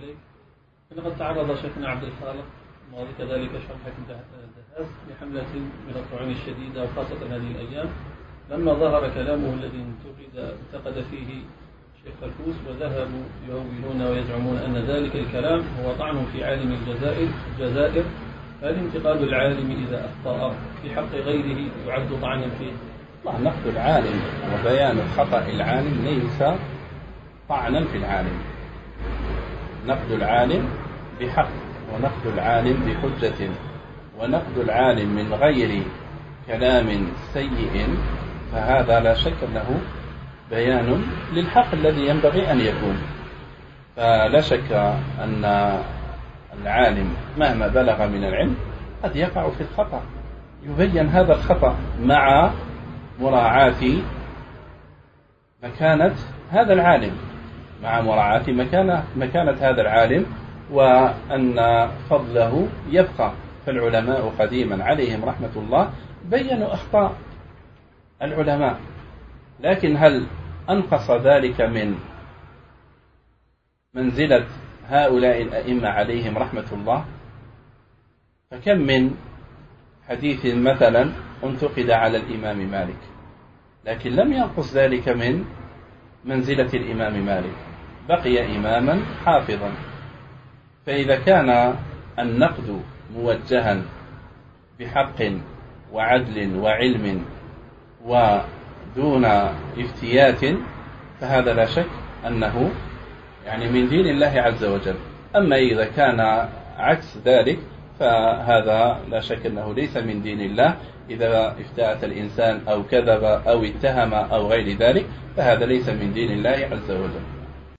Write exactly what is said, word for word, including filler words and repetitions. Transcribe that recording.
إليك. لقد تعرض شيخنا عبد الخالق الماضي كذلك شرح حكم دهاس لحملة من الطعون الشديدة وخاصة هذه الأيام لما ظهر كلامه الذي انتقد انتقد فيه شيخ فلفوس، وذهبوا يهولون ويزعمون أن ذلك الكلام هو طعن في عالم الجزائر الجزائر هل انتقاد العالم إذا أخطأ في حق غيره يعد طعنا فيه؟ نقد العالم وبيان خطأ العالم ليس طعنا في العالم. نقد العالم بحق، ونقد العالم بحجة، ونقد العالم من غير كلام سيء، فهذا لا شك أنه بيان للحق الذي ينبغي أن يكون. فلا شك أن العالم مهما بلغ من العلم قد يقع في الخطأ، يبين هذا الخطأ مع مراعاة مكانة هذا العالم، مع مراعاة مكانة, مكانة هذا العالم، وأن فضله يبقى. فالعلماء قديما عليهم رحمة الله بينوا أخطاء العلماء، لكن هل أنقص ذلك من منزلة هؤلاء الأئمة عليهم رحمة الله؟ فكم من حديث مثلا انتقد على الإمام مالك، لكن لم ينقص ذلك من منزلة الإمام مالك، بقي إماما حافظا. فإذا كان النقد موجها بحق وعدل وعلم ودون افتيات فهذا لا شك أنه يعني من دين الله عز وجل. أما إذا كان عكس ذلك فهذا لا شك أنه ليس من دين الله. إذا افتأت الإنسان أو كذب أو اتهم أو غير ذلك فهذا ليس من دين الله عز وجل.